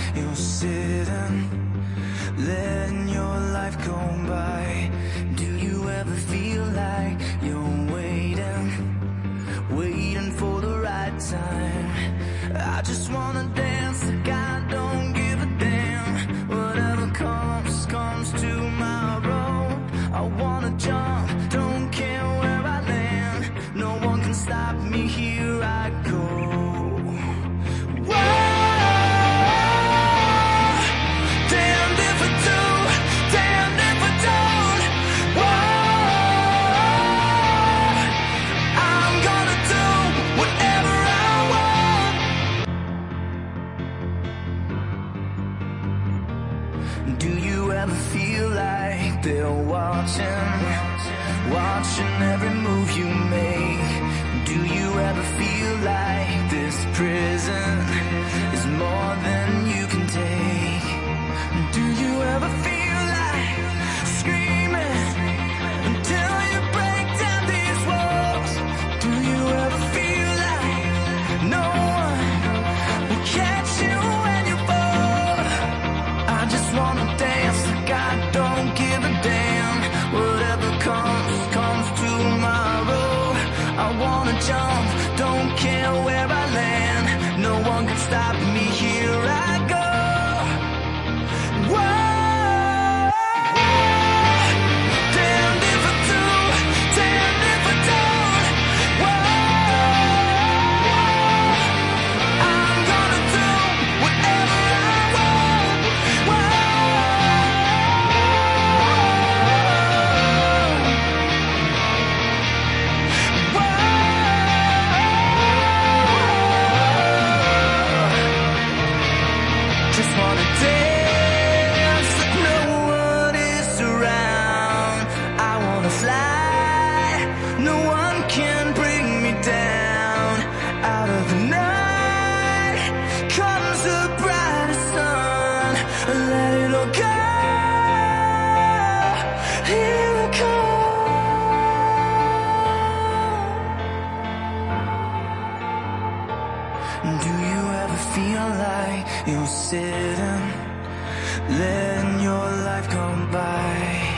you're sitting, letting your life go by. Do you ever feel like you're waiting for the right time? I just wanna dance like I don't give a damn. Whatever comes tomorrow. I wanna jump, don't care where I land. No one can stop me, here I go. Whoa. Do you ever feel like they're watching every move you make? Do you ever feel like this prison is more than you can take? Do you ever feel like screaming until you break down these walls? Do you ever feel like no one will catch you when you fall? I just wanna dance like I don't give a damn. Whatever comes tomorrow. I wanna jump, don't care where I land. No one can stop me, here I go. Whoa. Damned if I do, damned if I don't. Whoa. I'm gonna do whatever I want. Whoa. Just wanna dance like no one is around. I wanna fly, no one can bring me down. Out of the night comes the brightest sun. Let it all go, here I come. Do you ever feel like you're sitting, letting your life come by?